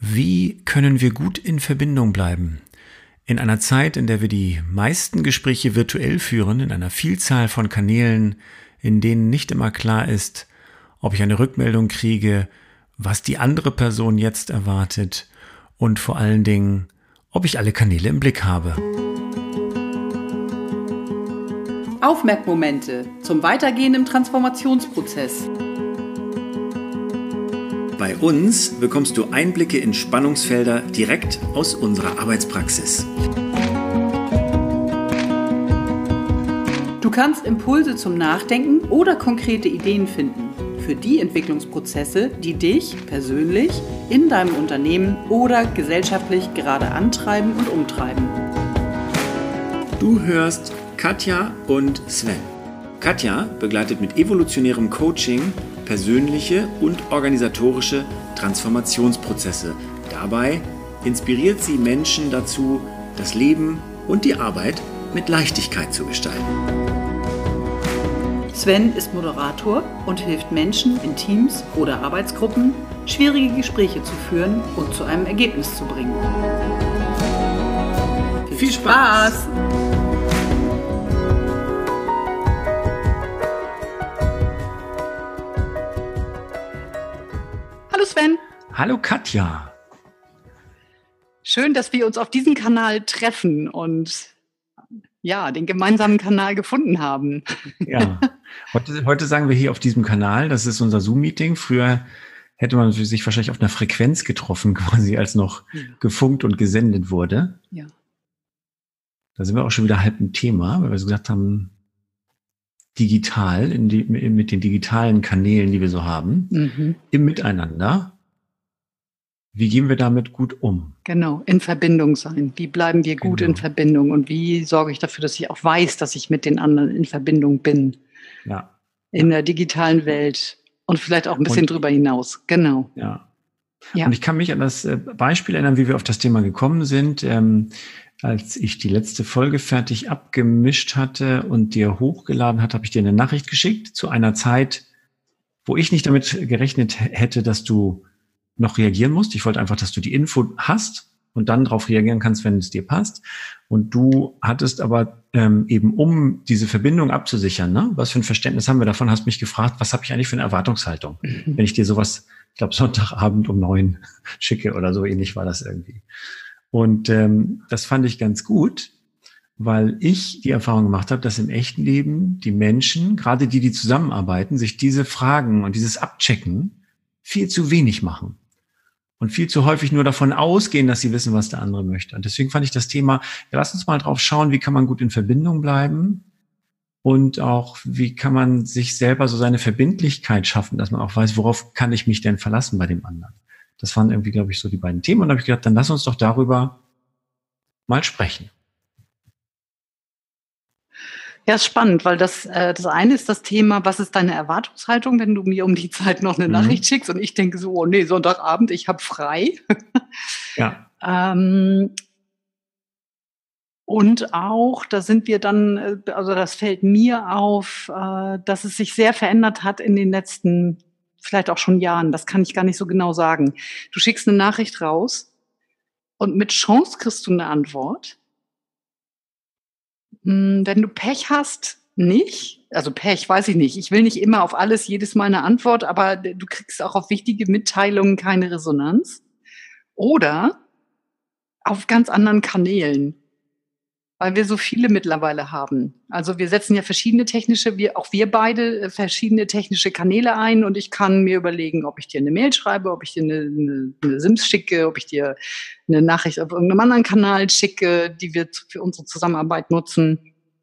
Wie können wir gut in Verbindung bleiben? In einer Zeit, in der wir die meisten Gespräche virtuell führen, in einer Vielzahl von Kanälen, in denen nicht immer klar ist, ob ich eine Rückmeldung kriege, was die andere Person jetzt erwartet und vor allen Dingen, ob ich alle Kanäle im Blick habe. Aufmerkmomente zum Weitergehen im Transformationsprozess. Bei uns bekommst du Einblicke in Spannungsfelder direkt aus unserer Arbeitspraxis. Du kannst Impulse zum Nachdenken oder konkrete Ideen finden für die Entwicklungsprozesse, die dich persönlich in deinem Unternehmen oder gesellschaftlich gerade antreiben und umtreiben. Du hörst Katja und Sven. Katja begleitet mit evolutionärem Coaching persönliche und organisatorische Transformationsprozesse. Dabei inspiriert sie Menschen dazu, das Leben und die Arbeit mit Leichtigkeit zu gestalten. Sven ist Moderator und hilft Menschen in Teams oder Arbeitsgruppen, schwierige Gespräche zu führen und zu einem Ergebnis zu bringen. Viel Spaß! Hallo Sven. Hallo Katja. Schön, dass wir uns auf diesem Kanal treffen und ja, den gemeinsamen Kanal gefunden haben. Ja, heute sagen wir hier auf diesem Kanal, das ist unser Zoom-Meeting. Früher hätte man sich wahrscheinlich auf einer Frequenz getroffen, quasi als noch gefunkt und gesendet wurde. Ja. Da sind wir auch schon wieder halb im Thema, weil wir so gesagt haben, digital, mit den digitalen Kanälen, die wir so haben, im Miteinander. Wie gehen wir damit gut um? Genau, in Verbindung sein. Wie bleiben wir gut in Verbindung? Und wie sorge ich dafür, dass ich auch weiß, dass ich mit den anderen in Verbindung bin? Ja. In der digitalen Welt und vielleicht auch ein bisschen drüber hinaus. Genau. Ja. Und ich kann mich an das Beispiel erinnern, wie wir auf das Thema gekommen sind. Als ich die letzte Folge fertig abgemischt hatte und dir hochgeladen hatte, habe ich dir eine Nachricht geschickt zu einer Zeit, wo ich nicht damit gerechnet hätte, dass du noch reagieren musst. Ich wollte einfach, dass du die Info hast und dann darauf reagieren kannst, wenn es dir passt. Und du hattest aber eben, um diese Verbindung abzusichern, ne? Was für ein Verständnis haben wir davon, hast mich gefragt, was habe ich eigentlich für eine Erwartungshaltung, wenn ich dir sowas, ich glaube, Sonntagabend um 9 schicke oder so ähnlich war das irgendwie. Und das fand ich ganz gut, weil ich die Erfahrung gemacht habe, dass im echten Leben die Menschen, gerade die zusammenarbeiten, sich diese Fragen und dieses Abchecken viel zu wenig machen und viel zu häufig nur davon ausgehen, dass sie wissen, was der andere möchte. Und deswegen fand ich das Thema, ja, lass uns mal drauf schauen, wie kann man gut in Verbindung bleiben und auch, wie kann man sich selber so seine Verbindlichkeit schaffen, dass man auch weiß, worauf kann ich mich denn verlassen bei dem anderen. Das waren irgendwie, glaube ich, so die beiden Themen. Und da habe ich gedacht, dann lass uns doch darüber mal sprechen. Ja, ist spannend, weil das eine ist das Thema, was ist deine Erwartungshaltung, wenn du mir um die Zeit noch eine Nachricht schickst und ich denke so, oh nee, Sonntagabend, ich habe frei. Ja. Und auch, da sind wir dann, also das fällt mir auf, dass es sich sehr verändert hat in den letzten vielleicht auch schon Jahren, das kann ich gar nicht so genau sagen. Du schickst eine Nachricht raus und mit Chance kriegst du eine Antwort. Wenn du Pech hast, nicht. Also Pech, weiß ich nicht. Ich will nicht immer auf alles jedes Mal eine Antwort, aber du kriegst auch auf wichtige Mitteilungen keine Resonanz. Oder auf ganz anderen Kanälen. Weil wir so viele mittlerweile haben. Also wir setzen ja verschiedene wir beide verschiedene technische Kanäle ein und ich kann mir überlegen, ob ich dir eine Mail schreibe, ob ich dir eine Sims schicke, ob ich dir eine Nachricht auf irgendeinem anderen Kanal schicke, die wir für unsere Zusammenarbeit nutzen.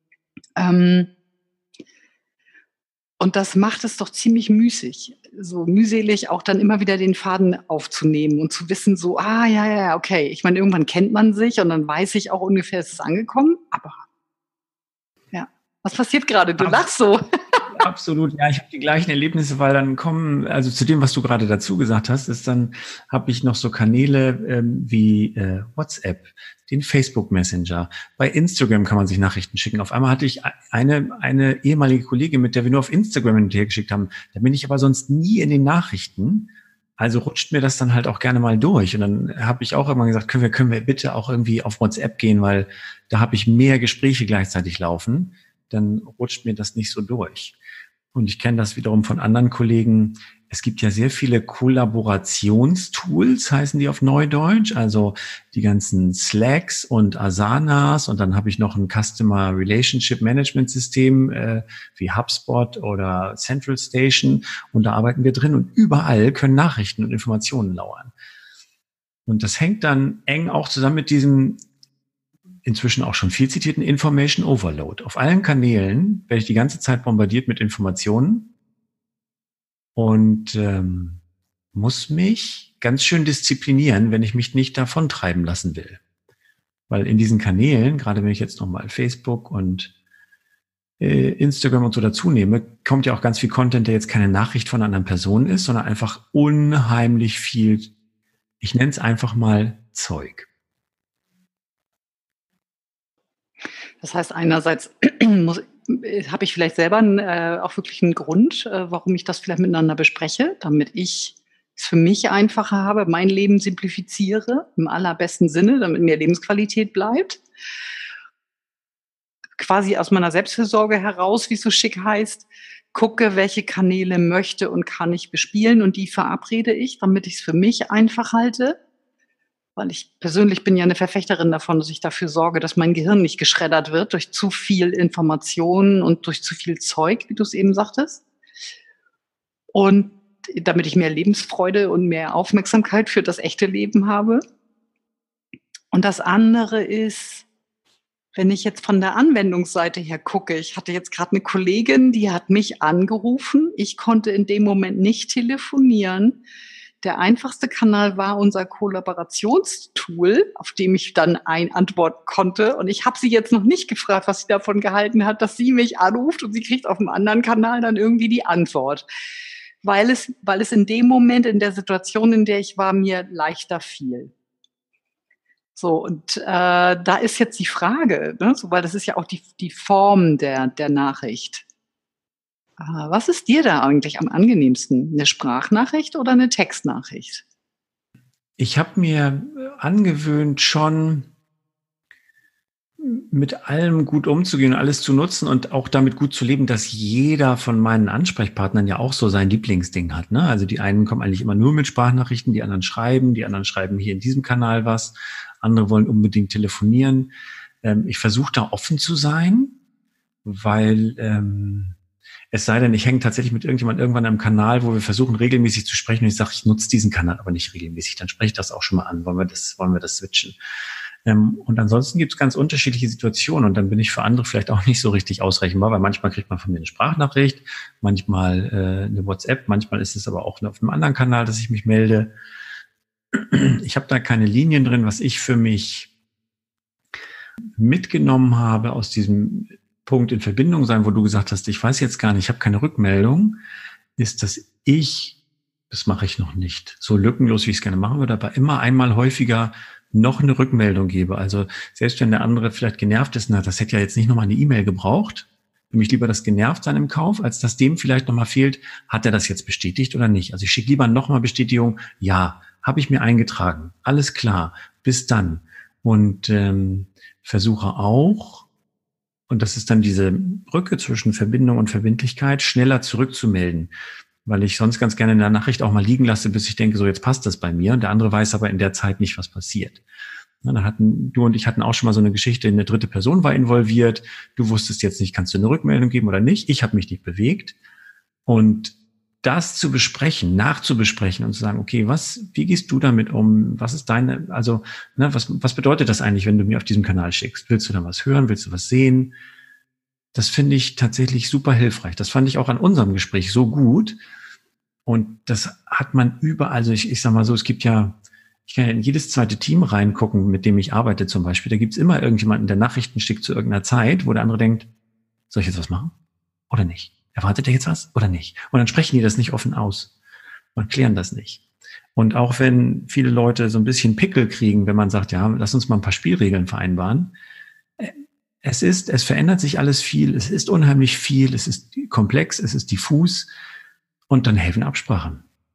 Und das macht es doch ziemlich müßig, so mühselig auch dann immer wieder den Faden aufzunehmen und zu wissen so, okay. Ich meine, irgendwann kennt man sich und dann weiß ich auch ungefähr, ist es angekommen. Aber ja, was passiert gerade? Du lachst so. Absolut, ja, ich habe die gleichen Erlebnisse, weil dann kommen, also zu dem, was du gerade dazu gesagt hast, ist dann, habe ich noch so Kanäle wie WhatsApp, den Facebook Messenger, bei Instagram kann man sich Nachrichten schicken. Auf einmal hatte ich eine ehemalige Kollegin, mit der wir nur auf Instagram hin und her geschickt haben. Da bin ich aber sonst nie in den Nachrichten. Also rutscht mir das dann halt auch gerne mal durch. Und dann habe ich auch immer gesagt, können wir bitte auch irgendwie auf WhatsApp gehen, weil da habe ich mehr Gespräche gleichzeitig laufen. Dann rutscht mir das nicht so durch. Und ich kenne das wiederum von anderen Kollegen. Es gibt ja sehr viele Kollaborationstools, heißen die auf Neudeutsch. Also die ganzen Slacks und Asanas. Und dann habe ich noch ein Customer Relationship Management System wie HubSpot oder Central Station. Und da arbeiten wir drin. Und überall können Nachrichten und Informationen lauern. Und das hängt dann eng auch zusammen mit diesem inzwischen auch schon viel zitierten Information Overload. Auf allen Kanälen werde ich die ganze Zeit bombardiert mit Informationen und muss mich ganz schön disziplinieren, wenn ich mich nicht davon treiben lassen will. Weil in diesen Kanälen, gerade wenn ich jetzt nochmal Facebook und Instagram und so dazu nehme, kommt ja auch ganz viel Content, der jetzt keine Nachricht von einer anderen Person ist, sondern einfach unheimlich viel, ich nenne es einfach mal Zeug. Das heißt, einerseits habe ich vielleicht selber auch wirklich einen Grund, warum ich das vielleicht miteinander bespreche, damit ich es für mich einfacher habe, mein Leben simplifiziere, im allerbesten Sinne, damit mir Lebensqualität bleibt. Quasi aus meiner Selbstfürsorge heraus, wie es so schick heißt, gucke, welche Kanäle möchte und kann ich bespielen und die verabrede ich, damit ich es für mich einfach halte. Weil ich persönlich bin ja eine Verfechterin davon, dass ich dafür sorge, dass mein Gehirn nicht geschreddert wird durch zu viel Informationen und durch zu viel Zeug, wie du es eben sagtest. Und damit ich mehr Lebensfreude und mehr Aufmerksamkeit für das echte Leben habe. Und das andere ist, wenn ich jetzt von der Anwendungsseite her gucke, ich hatte jetzt gerade eine Kollegin, die hat mich angerufen. Ich konnte in dem Moment nicht telefonieren. Der einfachste Kanal war unser Kollaborationstool, auf dem ich dann antworten konnte. Und ich habe sie jetzt noch nicht gefragt, was sie davon gehalten hat, dass sie mich anruft und sie kriegt auf einem anderen Kanal dann irgendwie die Antwort. Weil es in dem Moment, in der Situation, in der ich war, mir leichter fiel. So, und da ist jetzt die Frage, ne, so, weil das ist ja auch die Form der Nachricht. Was ist dir da eigentlich am angenehmsten? Eine Sprachnachricht oder eine Textnachricht? Ich habe mir angewöhnt, schon mit allem gut umzugehen, alles zu nutzen und auch damit gut zu leben, dass jeder von meinen Ansprechpartnern ja auch so sein Lieblingsding hat. Ne? Also die einen kommen eigentlich immer nur mit Sprachnachrichten, die anderen schreiben hier in diesem Kanal was, andere wollen unbedingt telefonieren. Ich versuche da offen zu sein, weil es sei denn, ich hänge tatsächlich mit irgendjemand irgendwann am Kanal, wo wir versuchen, regelmäßig zu sprechen. Und ich sage, ich nutze diesen Kanal aber nicht regelmäßig. Dann spreche ich das auch schon mal an. Wollen wir das switchen? Und ansonsten gibt es ganz unterschiedliche Situationen. Und dann bin ich für andere vielleicht auch nicht so richtig ausrechenbar, weil manchmal kriegt man von mir eine Sprachnachricht, manchmal eine WhatsApp, manchmal ist es aber auch auf einem anderen Kanal, dass ich mich melde. Ich habe da keine Linien drin, was ich für mich mitgenommen habe aus diesem Punkt in Verbindung sein, wo du gesagt hast, ich weiß jetzt gar nicht, ich habe keine Rückmeldung, ist, dass das mache ich noch nicht, so lückenlos, wie ich es gerne machen würde, aber immer einmal häufiger noch eine Rückmeldung gebe. Also selbst wenn der andere vielleicht genervt ist, das hätte ja jetzt nicht nochmal eine E-Mail gebraucht, für mich lieber das Genervtsein im Kauf, als dass dem vielleicht nochmal fehlt, hat er das jetzt bestätigt oder nicht. Also ich schicke lieber nochmal Bestätigung, ja, habe ich mir eingetragen, alles klar, bis dann. Und versuche auch, und das ist dann diese Brücke zwischen Verbindung und Verbindlichkeit, schneller zurückzumelden, weil ich sonst ganz gerne in der Nachricht auch mal liegen lasse, bis ich denke, so jetzt passt das bei mir. Und der andere weiß aber in der Zeit nicht, was passiert. Du und ich hatten auch schon mal so eine Geschichte, eine dritte Person war involviert. Du wusstest jetzt nicht, kannst du eine Rückmeldung geben oder nicht? Ich habe mich nicht bewegt. Und das zu besprechen, nachzubesprechen und zu sagen, okay, wie gehst du damit um? Was ist was bedeutet das eigentlich, wenn du mir auf diesem Kanal schickst? Willst du da was hören? Willst du was sehen? Das finde ich tatsächlich super hilfreich. Das fand ich auch an unserem Gespräch so gut. Und das hat man überall, also ich sag mal so, ich kann ja in jedes zweite Team reingucken, mit dem ich arbeite zum Beispiel. Da gibt's immer irgendjemanden, der Nachrichten schickt zu irgendeiner Zeit, wo der andere denkt, soll ich jetzt was machen oder nicht? Erwartet er jetzt was oder nicht? Und dann sprechen die das nicht offen aus und klären das nicht. Und auch wenn viele Leute so ein bisschen Pickel kriegen, wenn man sagt, ja, lass uns mal ein paar Spielregeln vereinbaren. Es verändert sich alles viel, es ist unheimlich viel, es ist komplex, es ist diffus und dann helfen Absprachen.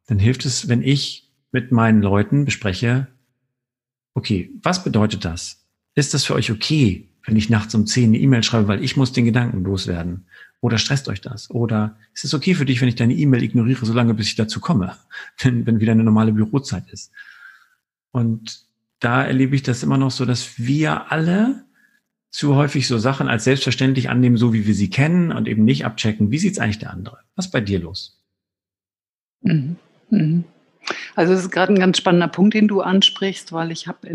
dann hilft es, wenn ich mit meinen Leuten bespreche, okay, was bedeutet das? Ist das für euch okay, wenn ich nachts um 10 eine E-Mail schreibe, weil ich muss den Gedanken loswerden? Oder stresst euch das? Oder ist es okay für dich, wenn ich deine E-Mail ignoriere, solange bis ich dazu komme, wenn wieder eine normale Bürozeit ist? Und da erlebe ich das immer noch so, dass wir alle zu häufig so Sachen als selbstverständlich annehmen, so wie wir sie kennen und eben nicht abchecken, wie sieht's eigentlich der andere? Was ist bei dir los? Mhm. Mhm. Also, das ist gerade ein ganz spannender Punkt, den du ansprichst, weil ich habe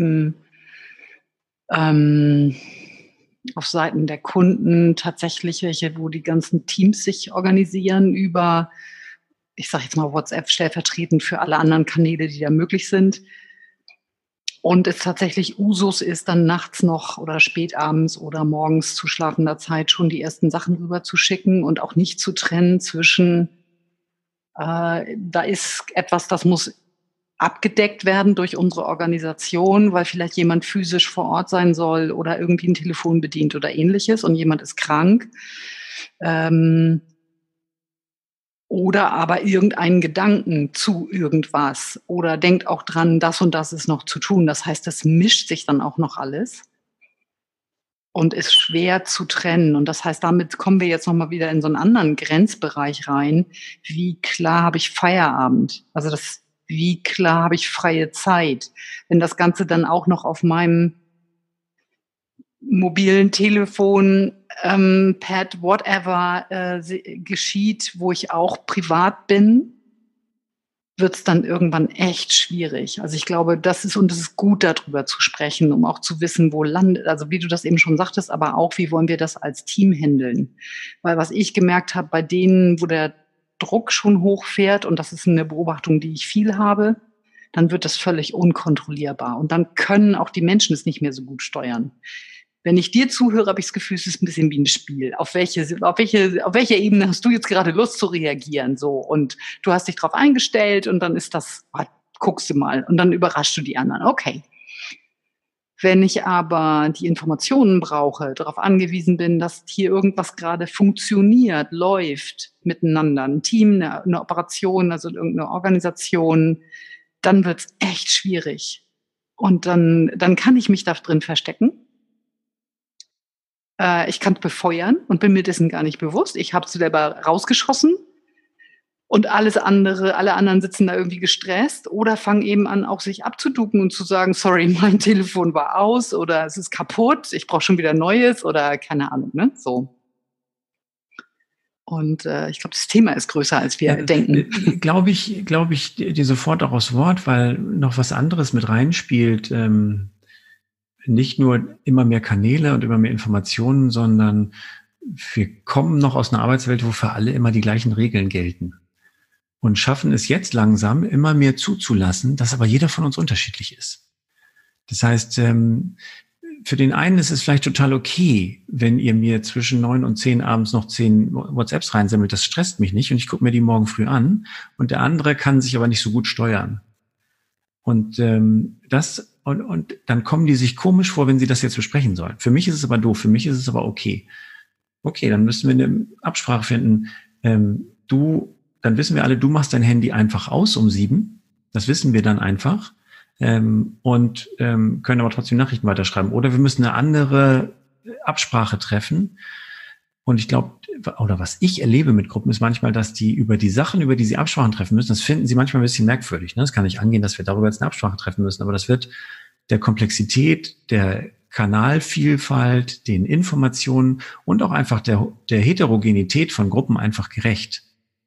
ähm auf Seiten der Kunden tatsächlich welche, wo die ganzen Teams sich organisieren über, ich sage jetzt mal, WhatsApp stellvertretend für alle anderen Kanäle, die da möglich sind. Und es tatsächlich Usus ist, dann nachts noch oder spätabends oder morgens zu schlafender Zeit schon die ersten Sachen rüberzuschicken und auch nicht zu trennen zwischen, da ist etwas, das muss abgedeckt werden durch unsere Organisation, weil vielleicht jemand physisch vor Ort sein soll oder irgendwie ein Telefon bedient oder Ähnliches und jemand ist krank. Ähm, oder aber irgendeinen Gedanken zu irgendwas oder denkt auch dran, das und das ist noch zu tun. Das heißt, das mischt sich dann auch noch alles und ist schwer zu trennen. Und das heißt, damit kommen wir jetzt noch mal wieder in so einen anderen Grenzbereich rein. Wie klar habe ich Feierabend? Also, wie klar habe ich freie Zeit? Wenn das Ganze dann auch noch auf meinem mobilen Telefon, Pad, whatever, geschieht, wo ich auch privat bin, wird's dann irgendwann echt schwierig. Also, ich glaube, es ist gut, darüber zu sprechen, um auch zu wissen, wo landet, also, wie du das eben schon sagtest, aber auch, wie wollen wir das als Team handeln? Weil was ich gemerkt habe, bei denen, wo der Druck schon hochfährt, und das ist eine Beobachtung, die ich viel habe, dann wird das völlig unkontrollierbar und dann können auch die Menschen es nicht mehr so gut steuern. Wenn ich dir zuhöre, habe ich das Gefühl, es ist ein bisschen wie ein Spiel. Auf welcher Ebene hast du jetzt gerade Lust zu reagieren, so? Und du hast dich drauf eingestellt und dann ist das, guckst du mal und dann überraschst du die anderen. Okay. Wenn ich aber die Informationen brauche, darauf angewiesen bin, dass hier irgendwas gerade funktioniert, läuft miteinander, ein Team, 'ne Operation, also irgend 'ne Organisation, dann wird's echt schwierig. Und dann kann ich mich da drin verstecken. Ich kann's befeuern und bin mir dessen gar nicht bewusst. Ich habe es selber rausgeschossen und alle anderen sitzen da irgendwie gestresst oder fangen eben an, auch sich abzuduken und zu sagen: „Sorry, mein Telefon war aus" oder „Es ist kaputt, ich brauche schon wieder Neues" oder keine Ahnung, ne, so. Und, ich glaube, das Thema ist größer, als wir denken. Glaube ich dir sofort auch aufs Wort, weil noch was anderes mit reinspielt. Nicht nur immer mehr Kanäle und immer mehr Informationen, sondern wir kommen noch aus einer Arbeitswelt, wo für alle immer die gleichen Regeln gelten. Und schaffen es jetzt langsam, immer mehr zuzulassen, dass aber jeder von uns unterschiedlich ist. Das heißt, für den einen ist es vielleicht total okay, wenn ihr mir zwischen 9 und 10 abends noch 10 WhatsApps reinsammelt. Das stresst mich nicht und ich gucke mir die morgen früh an. Und der andere kann sich aber nicht so gut steuern. Und und dann kommen die sich komisch vor, wenn sie das jetzt besprechen sollen. Für mich ist es aber doof, für mich ist es aber okay. Okay, dann müssen wir eine Absprache finden. Dann wissen wir alle, du machst dein Handy einfach aus um 7. Das wissen wir dann einfach. Und können aber trotzdem Nachrichten weiterschreiben. Oder wir müssen eine andere Absprache treffen. Und ich glaube, oder was ich erlebe mit Gruppen, ist manchmal, dass die über die Sachen, über die sie Absprachen treffen müssen, das finden sie manchmal ein bisschen merkwürdig. Ne? Das kann nicht angehen, dass wir darüber jetzt eine Absprache treffen müssen. Aber das wird der Komplexität, der Kanalvielfalt, den Informationen und auch einfach der Heterogenität von Gruppen einfach gerecht.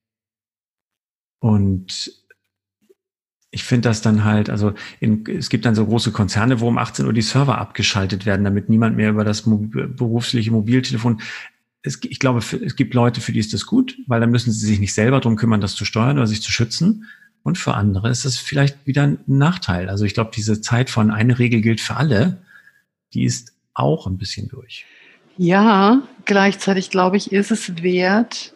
Und ich finde das dann halt, also es gibt dann so große Konzerne, wo um 18 Uhr die Server abgeschaltet werden, damit niemand mehr über das berufliche Mobiltelefon. Ich glaube, es gibt Leute, für die ist das gut, weil dann müssen sie sich nicht selber drum kümmern, das zu steuern oder sich zu schützen. Und für andere ist es vielleicht wieder ein Nachteil. Also ich glaube, diese Zeit von eine Regel gilt für alle, die ist auch ein bisschen durch. Ja, gleichzeitig glaube ich, ist es wert,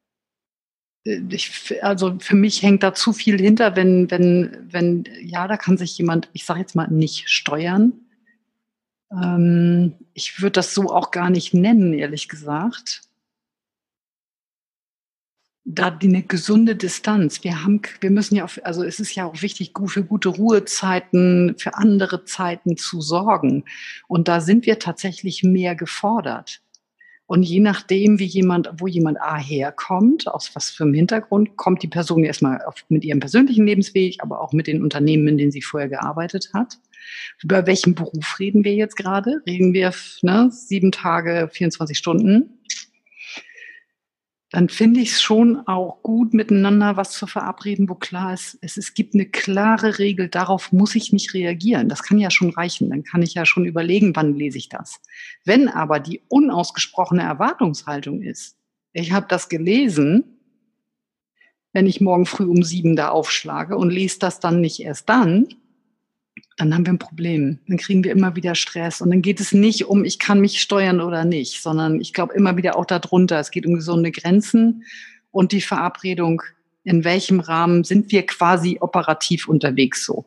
also für mich hängt da zu viel hinter, wenn ja, da kann sich jemand, ich sage jetzt mal, nicht steuern. Ich würde das so auch gar nicht nennen, ehrlich gesagt. da eine gesunde Distanz. Wir müssen ja, also es ist ja auch wichtig, für gute Ruhezeiten, für andere Zeiten zu sorgen. Und da sind wir tatsächlich mehr gefordert. Und je nachdem, wo jemand herkommt, aus was für einem Hintergrund, kommt die Person erstmal mit ihrem persönlichen Lebensweg, aber auch mit den Unternehmen, in denen sie vorher gearbeitet hat. Über welchen Beruf reden wir jetzt gerade? Reden wir 7 Tage, 24 Stunden? Dann finde ich es schon auch gut, miteinander was zu verabreden, wo klar ist, es gibt eine klare Regel, darauf muss ich nicht reagieren. Das kann ja schon reichen. Dann kann ich ja schon überlegen, wann lese ich das. Wenn aber die unausgesprochene Erwartungshaltung ist, ich habe das gelesen, wenn ich morgen früh um 7 da aufschlage und lese das dann nicht erst dann haben wir ein Problem. Dann kriegen wir immer wieder Stress. Und dann geht es nicht um, ich kann mich steuern oder nicht, sondern ich glaube immer wieder auch darunter. Es geht um gesunde Grenzen und die Verabredung, in welchem Rahmen sind wir quasi operativ unterwegs so.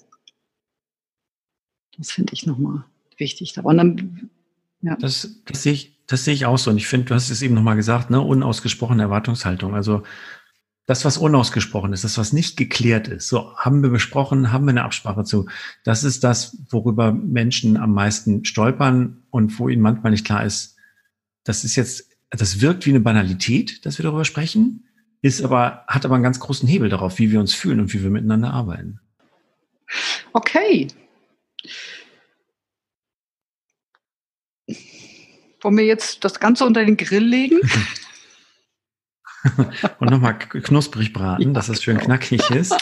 Das finde ich nochmal wichtig. Und dann, ja. Das sehe ich auch so. Und ich finde, du hast es eben nochmal gesagt, unausgesprochene Erwartungshaltung. Also das, was unausgesprochen ist, das, was nicht geklärt ist, so haben wir besprochen, haben wir eine Absprache zu. Das ist das, worüber Menschen am meisten stolpern und wo ihnen manchmal nicht klar ist, das wirkt wie eine Banalität, dass wir darüber sprechen, hat aber einen ganz großen Hebel darauf, wie wir uns fühlen und wie wir miteinander arbeiten. Okay. Wollen wir jetzt das Ganze unter den Grill legen? Und nochmal knusprig braten, dass es schön knackig ist.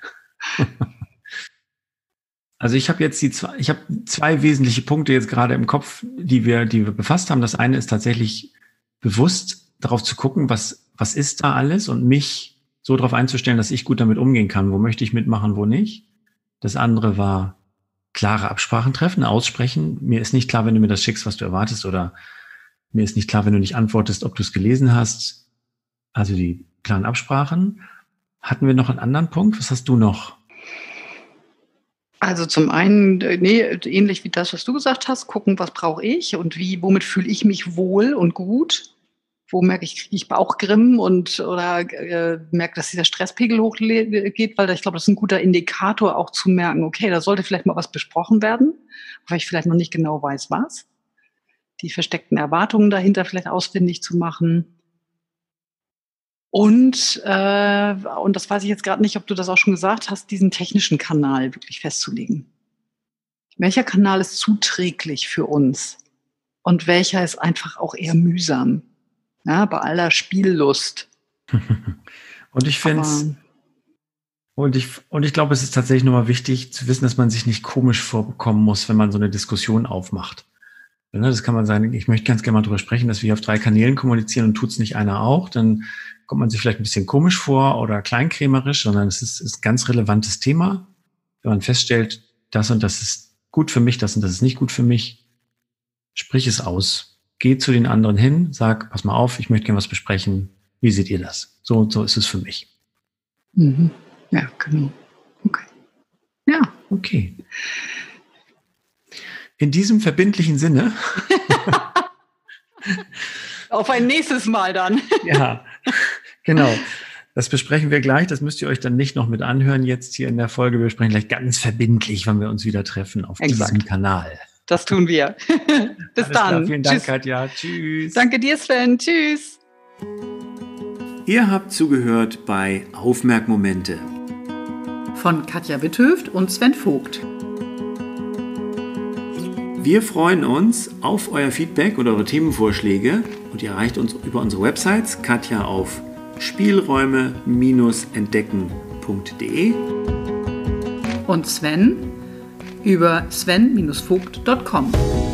Also ich habe jetzt zwei wesentliche Punkte jetzt gerade im Kopf, die wir befasst haben. Das eine ist tatsächlich bewusst darauf zu gucken, was ist da alles und mich so darauf einzustellen, dass ich gut damit umgehen kann. Wo möchte ich mitmachen, wo nicht? Das andere war klare Absprachen treffen, aussprechen. Mir ist nicht klar, wenn du mir das schickst, was du erwartest, oder mir ist nicht klar, wenn du nicht antwortest, ob du es gelesen hast. Also die klaren Absprachen. Hatten wir noch einen anderen Punkt? Was hast du noch? Also zum einen, ähnlich wie das, was du gesagt hast, gucken, was brauche ich und womit fühle ich mich wohl und gut. Wo merke ich, kriege ich Bauchgrimm oder merke, dass dieser Stresspegel hochgeht, weil ich glaube, das ist ein guter Indikator auch zu merken, okay, da sollte vielleicht mal was besprochen werden, weil ich vielleicht noch nicht genau weiß, was. Die versteckten Erwartungen dahinter vielleicht ausfindig zu machen. Und das weiß ich jetzt gerade nicht, ob du das auch schon gesagt hast, diesen technischen Kanal wirklich festzulegen. Welcher Kanal ist zuträglich für uns und welcher ist einfach auch eher mühsam, ja, bei aller Spiellust. Und ich finde es, und ich glaube, es ist tatsächlich nochmal wichtig zu wissen, dass man sich nicht komisch vorkommen muss, wenn man so eine Diskussion aufmacht. Das kann man sagen, ich möchte ganz gerne mal drüber sprechen, dass wir auf 3 Kanälen kommunizieren und tut's nicht einer auch, dann kommt man sich vielleicht ein bisschen komisch vor oder kleinkrämerisch, sondern es ist ein ganz relevantes Thema. Wenn man feststellt, das und das ist gut für mich, das und das ist nicht gut für mich, sprich es aus. Geh zu den anderen hin, sag, pass mal auf, ich möchte gerne was besprechen. Wie seht ihr das? So und so ist es für mich. Mhm. Ja, genau. Okay. Ja. Okay. In diesem verbindlichen Sinne. Auf ein nächstes Mal dann. Ja, genau. Das besprechen wir gleich. Das müsst ihr euch dann nicht noch mit anhören jetzt hier in der Folge. Wir besprechen gleich ganz verbindlich, wann wir uns wieder treffen auf diesem Kanal. Das tun wir. Bis Alles dann. Klar. Vielen Dank, Tschüss. Katja. Tschüss. Danke dir, Sven. Tschüss. Ihr habt zugehört bei Aufmerkmomente. Von Katja Witthöft und Sven Vogt. Wir freuen uns auf euer Feedback und eure Themenvorschläge und ihr erreicht uns über unsere Websites, Katja auf spielräume-entdecken.de und Sven über sven-vogt.com.